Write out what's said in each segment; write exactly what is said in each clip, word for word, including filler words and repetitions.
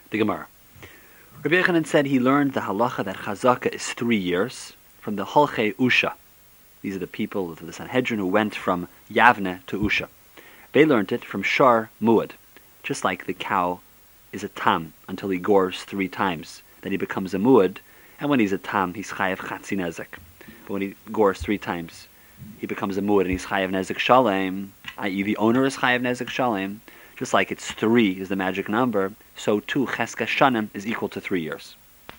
The Gemara. Rabbi Yochanan said he learned the halacha that chazaka is three years from the Holchei Usha. These are the people of the Sanhedrin who went from Yavne to Usha. They learned it from Shar Muad, just like the cow is a tam until he gores three times. Then he becomes a muad, and when he's a tam, he's chayav chatzi nezek. But when he gores three times, he becomes a muad and he's chayav nezek shalem, that is the owner is chayav nezek shalem. Just like it's three is the magic number, so too cheska shanim is equal to three years.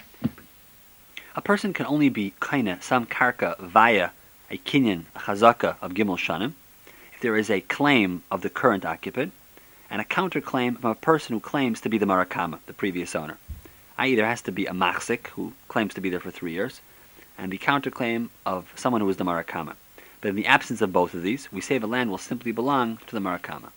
A person can only be kaina some karka via a kinyan, a chazaka of gimel shanim, if there is a claim of the current occupant, and a counterclaim from a person who claims to be the marakama, the previous owner. that is, there has to be a machzik who claims to be there for three years, and the counterclaim of someone who is the marakama. But in the absence of both of these, we say the land will simply belong to the marakama.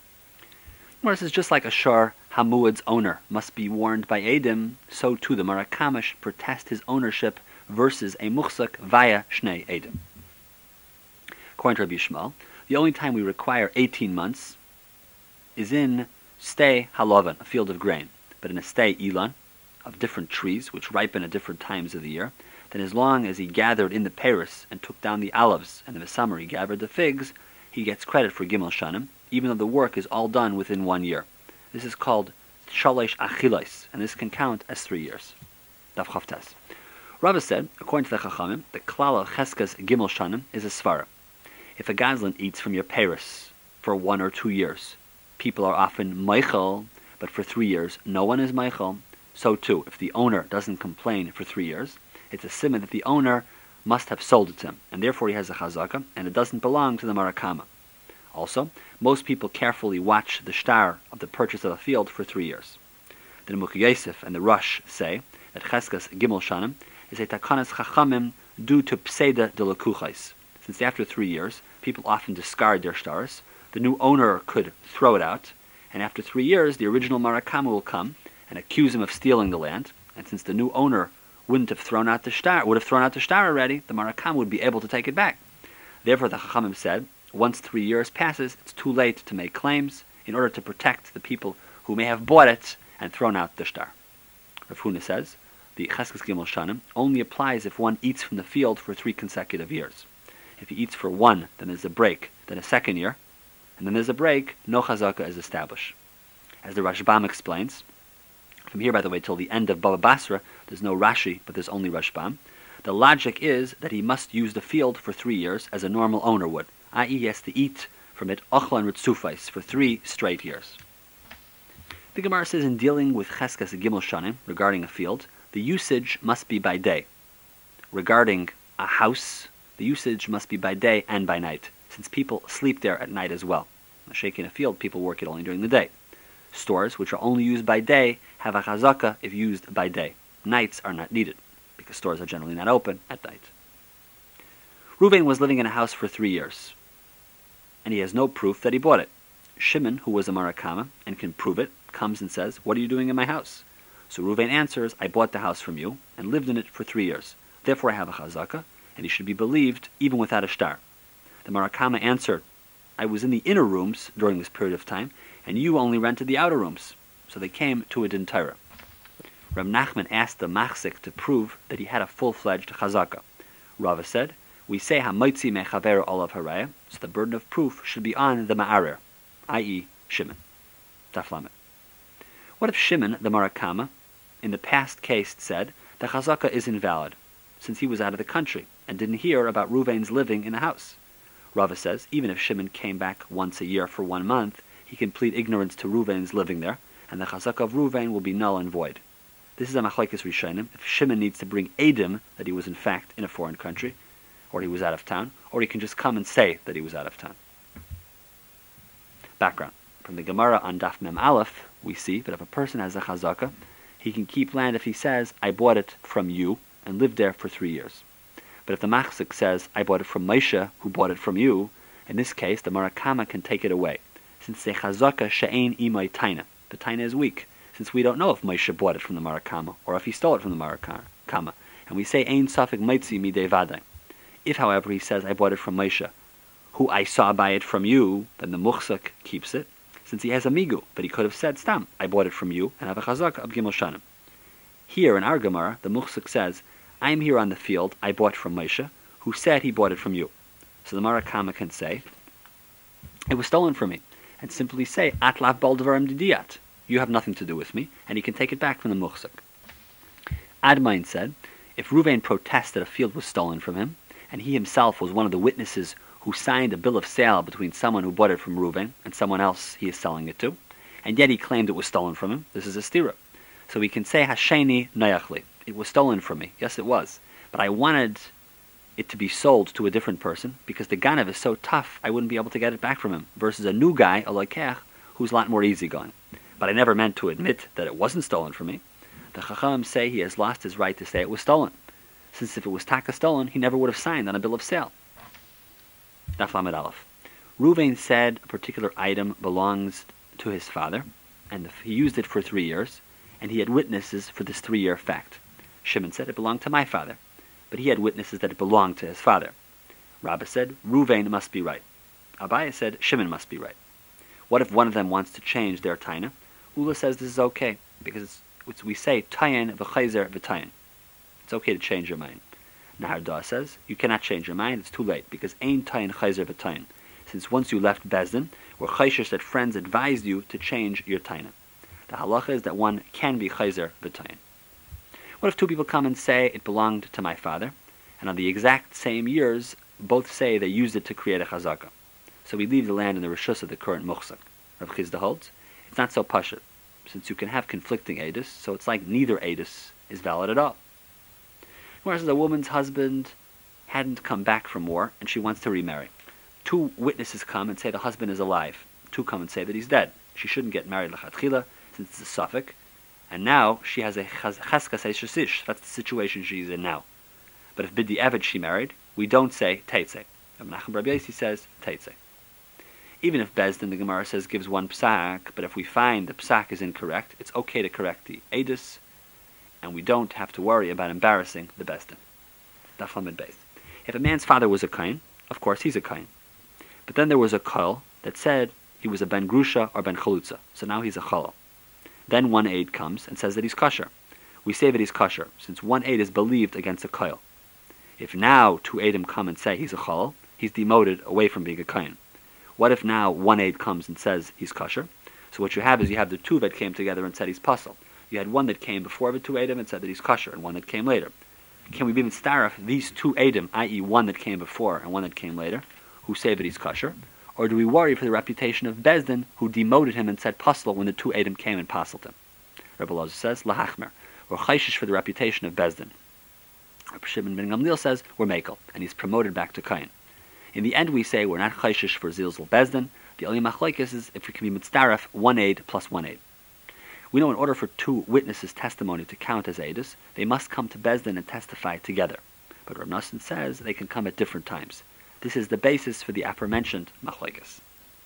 Whereas it's just like a shar hamuad's owner must be warned by edim, so too the marakama should protest his ownership versus a muchzik via shnei edim. According to Rabbi Yishmael, the only time we require eighteen months is in stay halavan, a field of grain, but in a stay ilan, of different trees which ripen at different times of the year, then as long as he gathered in the Paris and took down the olives, and in the summer he gathered the figs, he gets credit for gimel shanim, even though the work is all done within one year. This is called shalosh achilais, and this can count as three years. Daf Chavtes. Rava said, according to the Chachamim, the klal of cheskas gimel shanim is a svara. If a gazlan eats from your Paris for one or two years, people are often meichel, but for three years no one is meichel. So too, if the owner doesn't complain for three years, it's a simon that the owner must have sold it to him, and therefore he has a chazaka, and it doesn't belong to the marakama. Also, most people carefully watch the shtar of the purchase of a field for three years. The Nemuch Yosef and the Rush say that cheskas gimel shanim is a takanas chachamim due to pseida de lekuchais. Since after three years, people often discard their stars, the new owner could throw it out, and after three years, the original marakama will come and accuse him of stealing the land. And since the new owner wouldn't have thrown out the shtar, would have thrown out the shtar already, the marakama would be able to take it back. Therefore, the chachamim said, once three years passes, it's too late to make claims in order to protect the people who may have bought it and thrown out the shtar. Rav Huna says, the cheskas gimel shanim only applies if one eats from the field for three consecutive years. If he eats for one, then there's a break, then a second year, and then there's a break, no chazaka is established. As the Rashbam explains, from here, by the way, till the end of Baba Basra, there's no Rashi, but there's only Rashbam. The logic is that he must use the field for three years as a normal owner would, that is, he has to eat from it ochlan ritzufais for three straight years. The Gemara says in dealing with cheskas gimel shanim regarding a field, the usage must be by day. Regarding a house, the usage must be by day and by night, since people sleep there at night as well. Shaking a field, people work it only during the day. Stores, which are only used by day, have a chazaka if used by day. Nights are not needed, because stores are generally not open at night. Reuven was living in a house for three years, and he has no proof that he bought it. Shimon, who was a marakama and can prove it, comes and says, "What are you doing in my house?" So Reuven answers, "I bought the house from you and lived in it for three years. Therefore I have a chazaka, and he should be believed even without a shtar." The marakama answered, "I was in the inner rooms during this period of time, and you only rented the outer rooms." So they came to a din Torah. Reb Nachman asked the machzik to prove that he had a full-fledged chazaka. Rava said, "We say hamoitzi mechaver olav haraya, so the burden of proof should be on the ma'arer, that is, Shimon." Taflamet. What if Shimon, the marakama, in the past case said the chazaka is invalid, since he was out of the country and didn't hear about Reuven's living in the house? Rava says, even if Shimon came back once a year for one month, he can plead ignorance to Reuven's living there, and the chazaka of Reuven will be null and void. This is a machlekes rishonim. If Shimon needs to bring edim that he was in fact in a foreign country, or he was out of town, or he can just come and say that he was out of town. Background. From the Gemara on Daf Mem Aleph, we see that if a person has a chazaka, he can keep land if he says, "I bought it from you," and lived there for three years. But if the machzik says, "I bought it from Moshe, who bought it from you," in this case, the marakama can take it away, since the chazaka she'ein imay taina. The taina is weak, since we don't know if Moshe bought it from the marakama, or if he stole it from the marakama, and we say ein safek maitzi midei vadai. If, however, he says, "I bought it from Moshe, who I saw buy it from you," then the muchzik keeps it, since he has a migu, but he could have said, Stam, I bought it from you, and have a chazaka of Gimel Shanim. Here in our Gemara, the Muchsik says, I'm here on the field, I bought from Moshe, who said he bought it from you. So the Marakama can say, it was stolen from me, and simply say, Atlav bal devarim didiyat, you have nothing to do with me, and he can take it back from the Muchsik. Admain said, if Ruvain protests that a field was stolen from him, and he himself was one of the witnesses who signed a bill of sale between someone who bought it from Ruvain and someone else he is selling it to, and yet he claimed it was stolen from him, this is a stira. So we can say, Hasheni nayachli, it was stolen from me. Yes, it was. But I wanted it to be sold to a different person because the ganav is so tough, I wouldn't be able to get it back from him, versus a new guy, a loikech, who's a lot more easygoing. But I never meant to admit that it wasn't stolen from me. The Chacham say he has lost his right to say it was stolen, since if it was taka stolen, he never would have signed on a bill of sale. Daf Lamed Aleph. Ruvain said a particular item belongs to his father, and he used it for three years, and he had witnesses for this three-year fact. Shimon said it belonged to my father, but he had witnesses that it belonged to his father. Rabbah said, Ruvain must be right. Abaye said, Shimon must be right. What if one of them wants to change their taina? Ula says this is okay, because it's, it's, we say, tayin v'chayzer v'tayin. It's okay to change your mind. Nahardah says, you cannot change your mind, it's too late, because ain tayin chayzer v'tayin. Since once you left Bezdin, where chayshish that friends advised you to change your taina. The halacha is that one can be chayzer v'tayin. What if two people come and say, it belonged to my father, and on the exact same years, both say they used it to create a chazaka? So we leave the land in the rishus of the current muchsak. Rav Chizda holds, it's not so pashut, since you can have conflicting edus, so it's like neither edus is valid at all. Whereas the woman's husband hadn't come back from war, and she wants to remarry. Two witnesses come and say the husband is alive. Two come and say that he's dead. She shouldn't get married l'chatchila, since it's a suffix, and now she has a cheskas eishasish. That's the situation she's in now. But if bidi evet she married, we don't say teitze. Menachem Rabbi Yossi says teitze. Even if Bezdin, the Gemara says, gives one psak, but if we find the psak is incorrect, it's okay to correct the edus, and we don't have to worry about embarrassing the Bezdin. Daf Lamed Beis. If a man's father was a kain, of course he's a kain. But then there was a kol that said he was a ben grusha or ben chalutza, so now he's a chalal. Then one aid comes and says that he's kosher. We say that he's kosher, since one aid is believed against a kol. If now two aidim come and say he's a chalal, he's demoted away from being a kain. What if now one aid comes and says he's kosher? So what you have is you have the two that came together and said he's pasul. You had one that came before the two aidim and said that he's kosher, and one that came later. Can we be mitzdaref these two aidim, that is one that came before and one that came later, who say that he's kosher? Or do we worry for the reputation of Bezdin, who demoted him and said pasul when the two aidim came and pasuled him? Rebbe Loza says, lahachmer. We're chayshish for the reputation of Bezdin. Rebbe Shimon ben Gamliel says, we're mekel, and he's promoted back to kain. In the end, we say we're not chayshish for zilzul Bezdin. The only machlokes is if we can be mitzdaref one aid plus one aid. We know in order for two witnesses' testimony to count as aidus, they must come to Bezdin and testify together. But Rav Nosson says they can come at different times. This is the basis for the aforementioned machlokes.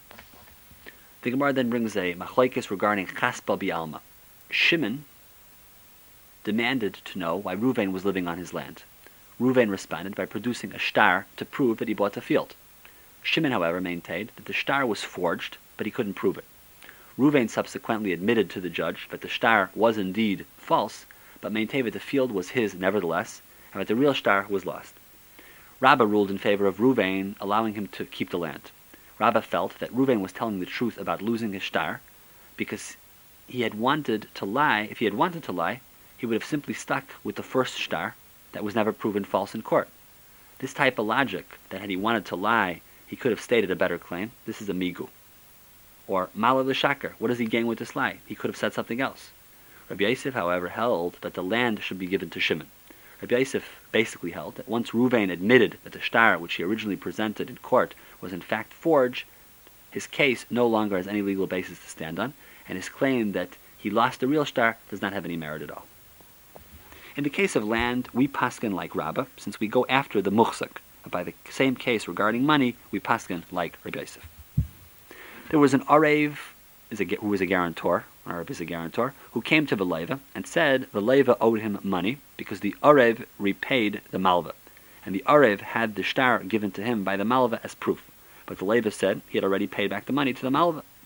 The Gemara then brings a machlokes regarding chaspa bi'alma. Shimon demanded to know why Ruvain was living on his land. Ruvain responded by producing a shtar to prove that he bought the field. Shimon, however, maintained that the shtar was forged, but he couldn't prove it. Ruvain subsequently admitted to the judge that the shtar was indeed false, but maintained that the field was his nevertheless, and that the real shtar was lost. Rabbah ruled in favor of Ruvain, allowing him to keep the land. Rabbah felt that Ruvain was telling the truth about losing his shtar, because he had wanted to lie. If he had wanted to lie, he would have simply stuck with the first shtar that was never proven false in court. This type of logic, that had he wanted to lie, he could have stated a better claim, this is a migu. Or malav l'shakar, what does he gain with this lie? He could have said something else. Rabbi Yosef, however, held that the land should be given to Shimon. Rabbi Yosef basically held that once Ruvain admitted that the shtar which he originally presented in court was in fact forged, his case no longer has any legal basis to stand on, and his claim that he lost the real shtar does not have any merit at all. In the case of land, we paskin like Rabbah, since we go after the muchsak. By the same case regarding money, we paskin like Rabbi Yosef. There was an Arev who was a guarantor, an Arev is a guarantor, who came to the Leva and said the Leva owed him money because the Arev repaid the Malva, and the Arev had the shtar given to him by the Malva as proof. But the Leva said he had already paid back the money to the Malva.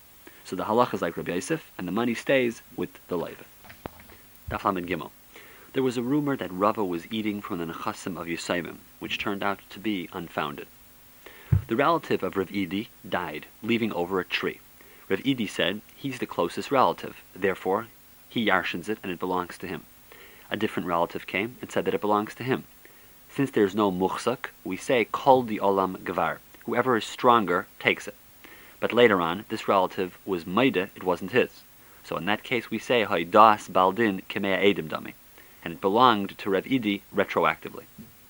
So the halacha is like Rabbi Yosef, and the money stays with the Levi. Daf Lamed Gimel. There was a rumor that Rava was eating from the nechasim of Yisayim, which turned out to be unfounded. The relative of Rav Idi died, leaving over a tree. Rav Idi said he's the closest relative, therefore he yarshins it and it belongs to him. A different relative came and said that it belongs to him. Since there's no muchzak, we say kol di olam gavar. Whoever is stronger takes it. But later on, this relative was maida, it wasn't his. So in that case we say haidas baldin kemea edim dami, and it belonged to Rav Idi retroactively.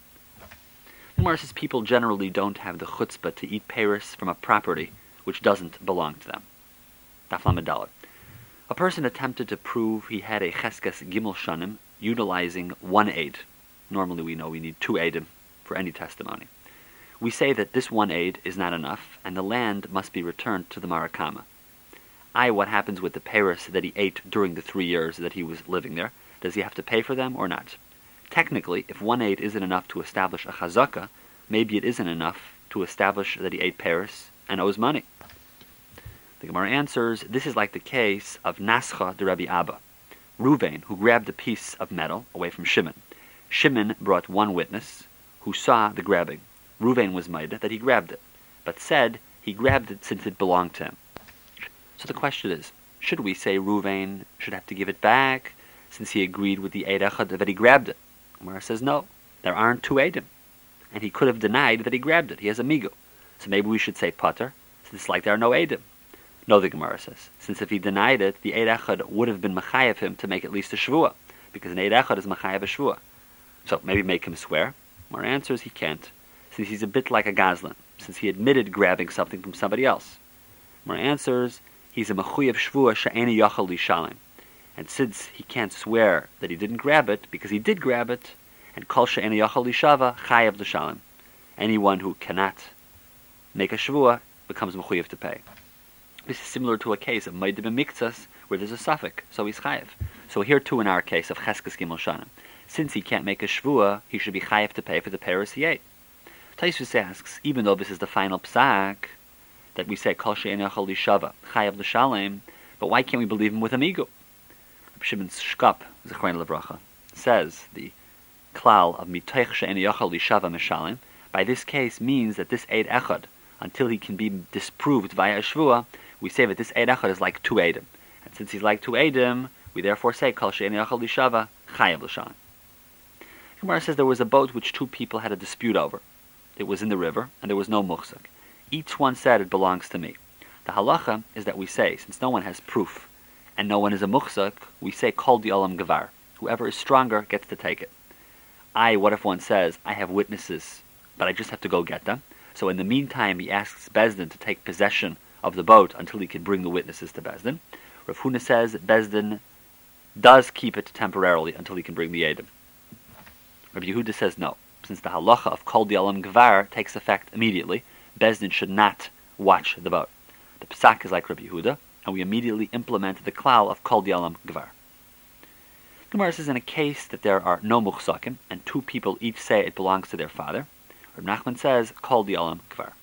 The Gemara says people generally don't have the chutzpah to eat peiros from a property which doesn't belong to them. Daf Lamed Daled. A person attempted to prove he had a cheskes gimel shanim utilizing one aid. Normally we know we need two aidim for any testimony. We say that this one aid is not enough, and the land must be returned to the marakama. I, what happens with the peiros that he ate during the three years that he was living there? Does he have to pay for them or not? Technically, if one aid isn't enough to establish a chazaka, maybe it isn't enough to establish that he ate peiros and owes money. The Gemara answers, this is like the case of Nascha de Rabbi Abba, Ruvain, who grabbed a piece of metal away from Shimon. Shimon brought one witness who saw the grabbing. Ruvain was maida that he grabbed it, but said he grabbed it since it belonged to him. So the question is, should we say Ruvain should have to give it back since he agreed with the Eid Echad that he grabbed it? Gemara says no, there aren't two Eidim, and he could have denied that he grabbed it. He has a migu. So maybe we should say Pater, since like there are no Eidim. No, the Gemara says, since if he denied it, the Eid Echad would have been Machayev him to make at least a Shvua, because an Eid Echad is Machayev a Shvua. So maybe make him swear. Gemara answers he can't, since he's a bit like a Gazlan, since he admitted grabbing something from somebody else. Gemara answers he's a Machuyev Shvua she'eni yachal lishalim, and since he can't swear that he didn't grab it, because he did grab it, and kol she'eni yachal lishava chayev l'shalim, anyone who cannot make a Shvua becomes Machuyev to pay. This is similar to a case of Maida b'miktzas, where there's a suffix, so he's chayev. So here too in our case of Cheskes Gimel Shanim, since he can't make a Shvua, he should be chayev to pay for the peiros he ate. Taisus asks, even though this is the final psak, that we say kol she'en yachal lishava chayev l'shalem, but why can't we believe him with amigu? Reb Shimon Shkop, Zechrein Lebracha, says the klal of mitoich she'en yachal lishava meshalem, by this case means that this Eid Echad, until he can be disproved via a Shvua, we say that this Eid Echad is like two Eidim. And since he's like two Eidim, we therefore say kol she'en yachal lishava chayev l'shalem. Gemara says there was a boat which two people had a dispute over. It was in the river, and there was no muchzak. Each one said it belongs to me. The halacha is that we say, since no one has proof, and no one is a muchzak, we say kol di olam gavar. Whoever is stronger gets to take it. I, what if one says, I have witnesses, but I just have to go get them? So in the meantime, he asks Bezdin to take possession of the boat until he can bring the witnesses to Bezdin. Rav Huna says that Bezdin does keep it temporarily until he can bring the Eidim. Rabbi Yehuda says no. Since the halacha of kol di olam gavar takes effect immediately, Bezdin should not watch the boat. The psak is like Rabbi Yehuda, and we immediately implement the klal of kol di olam gavar. Gemara says in a case that there are no muchsakim, and two people each say it belongs to their father, Reb Nachman says kol di olam gavar.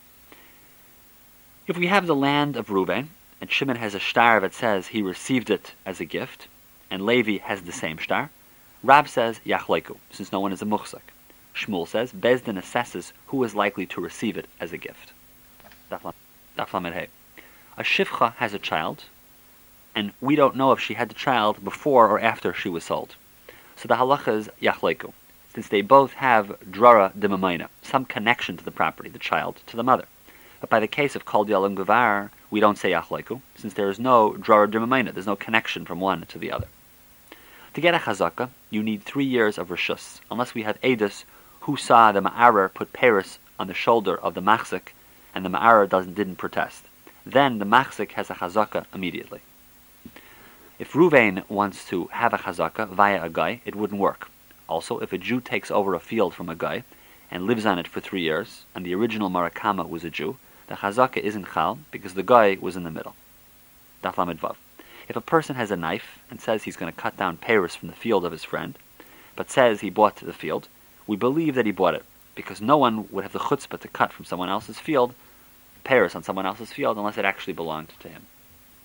If we have the land of Reuven, and Shimon has a shtar that says he received it as a gift, and Levi has the same shtar, Rab says yachleiku, since no one is a muchsak. Shmuel says Bezdin assesses who is likely to receive it as a gift. Daf Lamed Hey. A shivcha has a child, and we don't know if she had the child before or after she was sold. So the halacha is yachleiku, since they both have drara d'mamayna, some connection to the property, the child to the mother. But by the case of kol di olam gavar, we don't say yachleiku, since there is no drara d'mamayna, there's no connection from one to the other. To get a chazaka, you need three years of rishus, unless we have edus who saw the ma'arer put peiros on the shoulder of the machzik, and the ma'arer doesn't didn't protest. Then the machzik has a chazaka immediately. If Ruvain wants to have a chazaka via a guy, it wouldn't work. Also, if a Jew takes over a field from a guy and lives on it for three years, and the original marakama was a Jew, the chazaka isn't chal because the guy was in the middle. Daf Lamed Vav. If a person has a knife and says he's going to cut down peiros from the field of his friend, but says he bought the field, we believe that he bought it, because no one would have the chutzpah to cut from someone else's field, peiros on someone else's field, unless it actually belonged to him.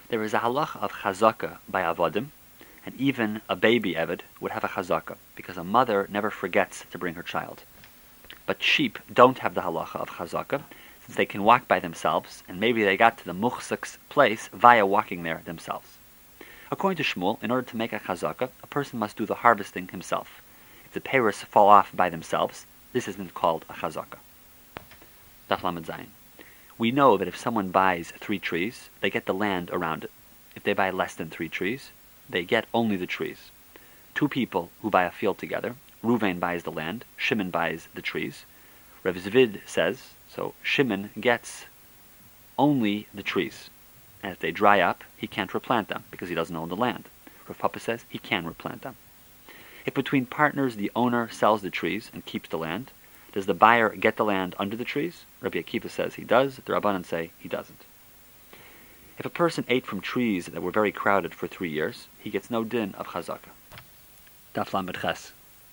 There is a halacha of chazaka by avodim, and even a baby eved would have a chazaka, because a mother never forgets to bring her child. But sheep don't have the halacha of chazaka, since they can walk by themselves, and maybe they got to the muhsak's place via walking there themselves. According to Shmuel, in order to make a chazaka, a person must do the harvesting himself. If the peiros fall off by themselves, this isn't called a chazaka. Daf Lamed Zayin. We know that if someone buys three trees, they get the land around it. If they buy less than three trees, they get only the trees. Two people who buy a field together, Ruvain buys the land, Shimon buys the trees. Rav Zvid says, so Shimon gets only the trees. And if they dry up, he can't replant them because he doesn't own the land. Rav Papa says he can replant them. If between partners the owner sells the trees and keeps the land, does the buyer get the land under the trees? Rabbi Akiva says he does. The Rabbanan say he doesn't. If a person ate from trees that were very crowded for three years, he gets no din of chazaka. Daf Lamed Ches.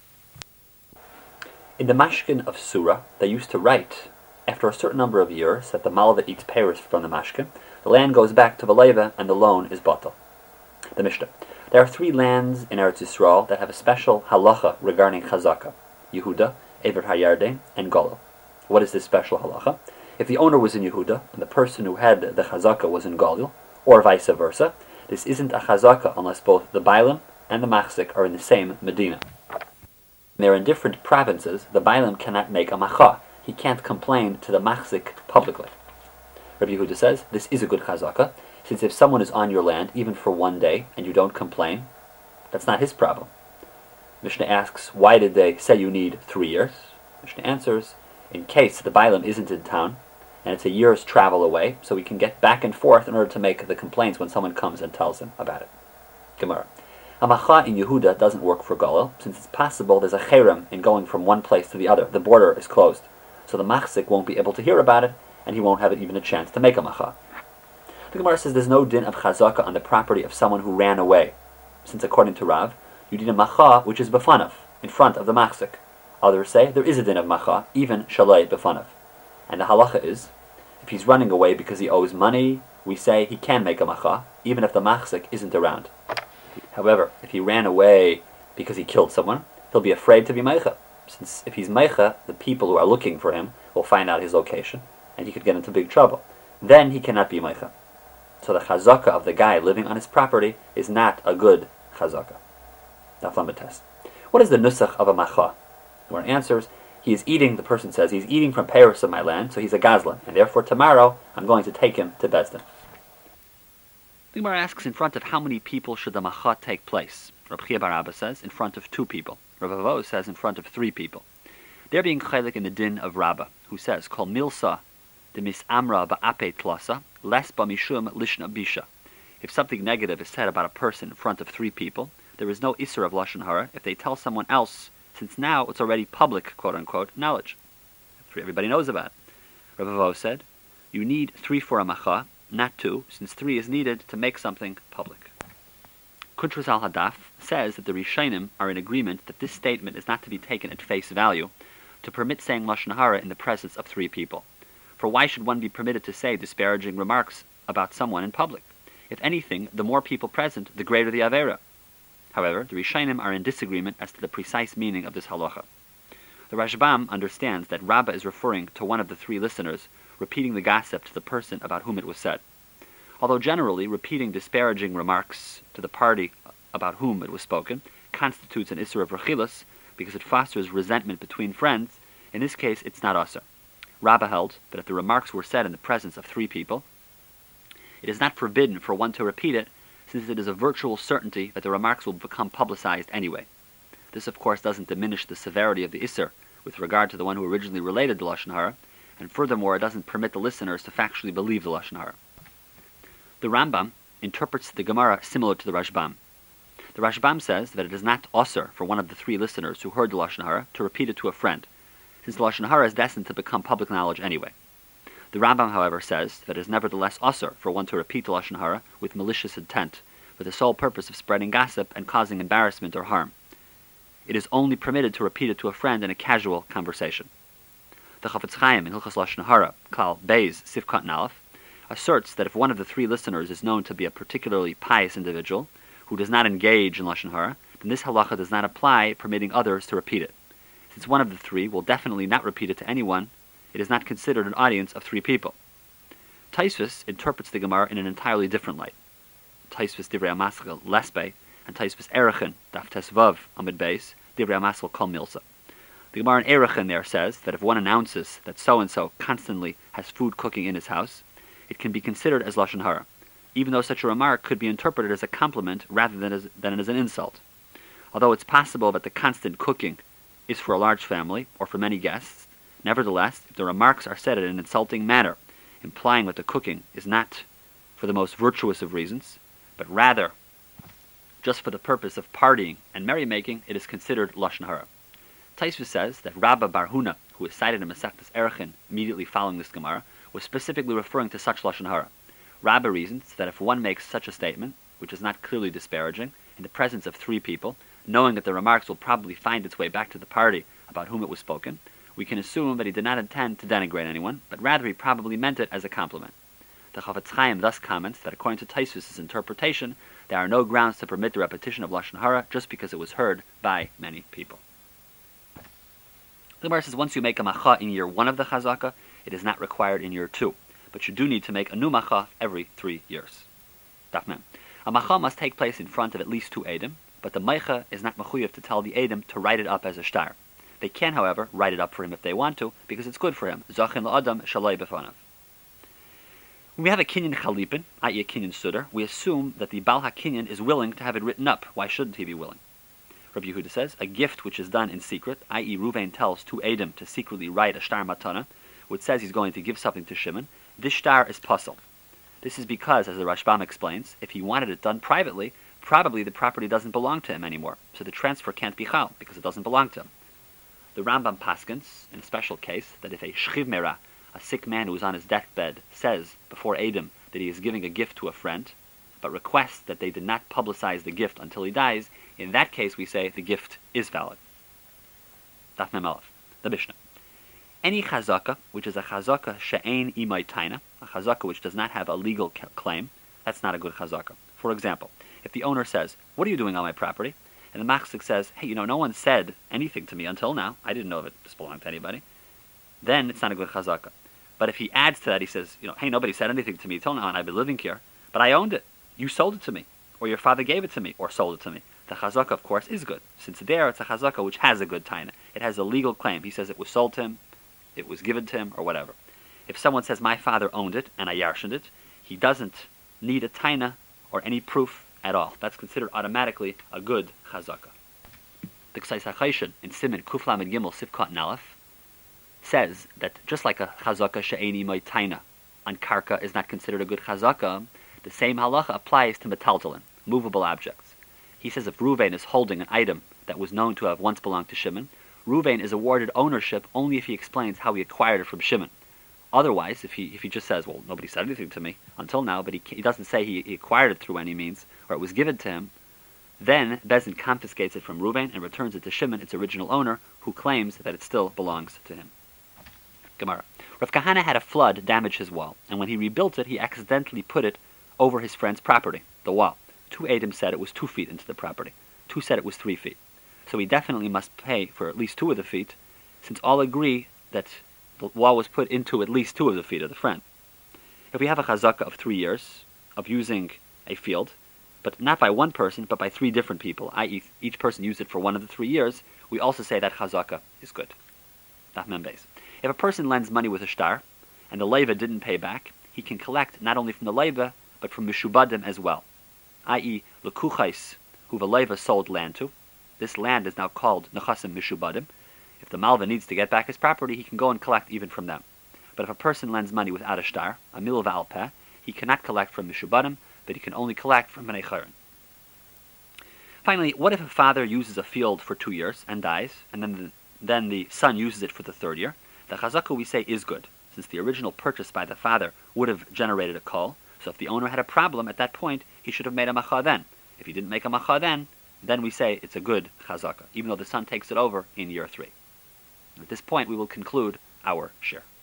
In the mashkin of Surah, they used to write, after a certain number of years, that the malva eats peiros from the mashkin, the land goes back to the leva and the loan is batal. The Mishnah. There are three lands in Eretz Yisrael that have a special halacha regarding chazaka: Yehuda, Ever HaYarden, and Golil. What is this special halacha? If the owner was in Yehuda and the person who had the chazaka was in Golil, or vice versa, this isn't a chazaka unless both the bailim and the machzik are in the same medina. When they're in different provinces, the bailim cannot make a macha. He can't complain to the machzik publicly. Rabbi Yehuda says this is a good chazaka, since if someone is on your land even for one day and you don't complain, that's not his problem. Mishnah asks, why did they say you need three years? Mishnah answers, in case the bailim isn't in town, and it's a year's travel away, so we can get back and forth in order to make the complaints when someone comes and tells him about it. Gemara. A macha in Yehuda doesn't work for Golil, since it's possible there's a cherem in going from one place to the other. The border is closed, so the machzik won't be able to hear about it, and he won't have even a chance to make a macha. The Gemara says there's no din of chazaka on the property of someone who ran away, since according to Rav, you need a macha which is befanav, in front of the machzik. Others say there is a din of macha, even shalei befanav. And the halacha is, if he's running away because he owes money, we say he can make a macha, even if the machzik isn't around. However, if he ran away because he killed someone, he'll be afraid to be meicha, since if he's meicha, the people who are looking for him will find out his location, and he could get into big trouble. Then he cannot be meicha. So the chazaka of the guy living on his property is not a good chazaka. Test. What is the nusach of a macha? Where it answers, he is eating, the person says, he's eating from peiros of my land, so he's a gazlan, and therefore tomorrow I'm going to take him to Bezdin. The Gemara asks, in front of how many people should the macha take place? Rabbi Chia bar Abba says, in front of two people. Rabbi Avo says, in front of three people. They're being chaylik in the din of Rabbah, who says, Kol milsa de misamra ba'ape tlasa, les ba'mishum lishna bisha. If something negative is said about a person in front of three people, there is no isser of lashon hara if they tell someone else, since now it's already public, quote-unquote, knowledge. Everybody knows about it. Rabbi Avo said, you need three for a macha, not two, since three is needed to make something public. Kuntras al-Hadaf says that the Rishonim are in agreement that this statement is not to be taken at face value to permit saying lashon hara in the presence of three people. For why should one be permitted to say disparaging remarks about someone in public? If anything, the more people present, the greater the avera. However, the Rishonim are in disagreement as to the precise meaning of this halacha. The Rashbam understands that Rabbah is referring to one of the three listeners repeating the gossip to the person about whom it was said. Although generally repeating disparaging remarks to the party about whom it was spoken constitutes an isser of rechilas because it fosters resentment between friends, in this case it's not usher. Rabbah held that if the remarks were said in the presence of three people, it is not forbidden for one to repeat it, since it is a virtual certainty that the remarks will become publicized anyway. This, of course, doesn't diminish the severity of the isser with regard to the one who originally related the lashon hara, and furthermore, it doesn't permit the listeners to factually believe the lashon hara. The Rambam interprets the Gemara similar to the Rashbam. The Rashbam says that it is not usher for one of the three listeners who heard the lashon hara to repeat it to a friend, since the lashon hara is destined to become public knowledge anyway. The Rambam, however, says that it is nevertheless usher for one to repeat the lashon hara with malicious intent, with the sole purpose of spreading gossip and causing embarrassment or harm. It is only permitted to repeat it to a friend in a casual conversation. The Chafetz Chaim in Hilchos Lashon Hara, Klal Beis Sifkat Nalef, asserts that if one of the three listeners is known to be a particularly pious individual who does not engage in Lashon Hara, then this halacha does not apply, permitting others to repeat it. Since one of the three will definitely not repeat it to anyone, it is not considered an audience of three people. Taisvis interprets the Gemara in an entirely different light. Taisvis Divrei HaMaskil Lesbe and Taisvis Erechin Daf Tesvav Amid Beis Divrei HaMaskil Kol Milsa. The Gemara in Erechin there says that if one announces that so-and-so constantly has food cooking in his house, it can be considered as Lashon Hara, even though such a remark could be interpreted as a compliment rather than as, than as an insult. Although it's possible that the constant cooking is for a large family or for many guests, nevertheless, if the remarks are said in an insulting manner, implying that the cooking is not for the most virtuous of reasons, but rather just for the purpose of partying and merrymaking, it is considered Lashon Hara. Taisvis says that Rabba Bar Huna, who is cited in Masechtas Erechin immediately following this Gemara, was specifically referring to such Lashon Hara. Rabba reasons that if one makes such a statement, which is not clearly disparaging, in the presence of three people, knowing that the remarks will probably find its way back to the party about whom it was spoken, we can assume that he did not intend to denigrate anyone, but rather he probably meant it as a compliment. The Chafetz Chaim thus comments that according to Taisvis' interpretation, there are no grounds to permit the repetition of Lashon Hara just because it was heard by many people. The Gemara says once you make a macha in year one of the chazaka, it is not required in year two, but you do need to make a new macha every three years. Daf Mem. A macha must take place in front of at least two edim, but the meicha is not mechuyev to tell the edim to write it up as a shtar. They can, however, write it up for him if they want to, because it's good for him. Zachin la'adam shalai b'fanav. When we have a kinyan chalipin, that is a kinyan sudar, we assume that the Baal HaKinyan is willing to have it written up. Why shouldn't he be willing? Rabbi Yehuda says, a gift which is done in secret, that is Ruvain tells two edim to secretly write a shtar matana, which says he's going to give something to Shimon, this shtar is puzzle. This is because, as the Rashbam explains, if he wanted it done privately, probably the property doesn't belong to him anymore, so the transfer can't be chal, because it doesn't belong to him. The Rambam paskins, in a special case, that if a shchiv merah, a sick man who is on his deathbed, says before edim that he is giving a gift to a friend, but requests that they did not publicize the gift until he dies, in that case we say the gift is valid. Daf Mem Aleph, the Mishnah. Any chazaka, which is a chazaka she'ein imay taina, a chazaka which does not have a legal claim, that's not a good chazaka. For example, if the owner says, what are you doing on my property? And the machzik says, hey, you know, no one said anything to me until now. I didn't know if it belonged to anybody. Then it's not a good chazaka. But if he adds to that, he says, you know, hey, nobody said anything to me until now, and I've been living here, but I owned it. You sold it to me, or your father gave it to me, or sold it to me. The chazaka, of course, is good. Since there, it's a chazaka which has a good taina. It has a legal claim. He says it was sold to him, it was given to him, or whatever. If someone says, my father owned it, and I yarshened it, he doesn't need a taina or any proof at all. That's considered automatically a good chazaka. The Ksais HaChayshin in Siman Kuf Lamed Gimel Sifkat Nalef says that just like a chazaka she'ein imay taina on karka is not considered a good chazaka, the same halacha applies to metaltalin, movable objects. He says if Ruvain is holding an item that was known to have once belonged to Shimon, Ruvain is awarded ownership only if he explains how he acquired it from Shimon. Otherwise, if he if he just says, well, nobody said anything to me until now, but he, he doesn't say he, he acquired it through any means, or it was given to him, then Bezin confiscates it from Ruvain and returns it to Shimon, its original owner, who claims that it still belongs to him. Gemara. Rav Kahana had a flood damage his wall, and when he rebuilt it, he accidentally put it over his friend's property, the wall. Two edim said it was two feet into the property. Two said it was three feet. So he definitely must pay for at least two of the feet, since all agree that the wall was put into at least two of the feet of the friend. If we have a chazaka of three years of using a field, but not by one person, but by three different people, that is each person used it for one of the three years, we also say that chazaka is good. If a person lends money with a shtar, and the leiva didn't pay back, he can collect not only from the leiva, but from mishubadim as well, that is lekuchais, who the leiva sold land to. This land is now called nechasim mishubadim. If the malva needs to get back his property, he can go and collect even from them. But if a person lends money without a shtar, a milva al peh, he cannot collect from mishubadim, but he can only collect from bnei chayrin. Finally, what if a father uses a field for two years and dies, and then the, then the son uses it for the third year? The chazaka, we say, is good, since the original purchase by the father would have generated a kol. So if the owner had a problem at that point, he should have made a macha then. If he didn't make a macha then, then we say it's a good chazaka, even though the son takes it over in year three. At this point, we will conclude our shir.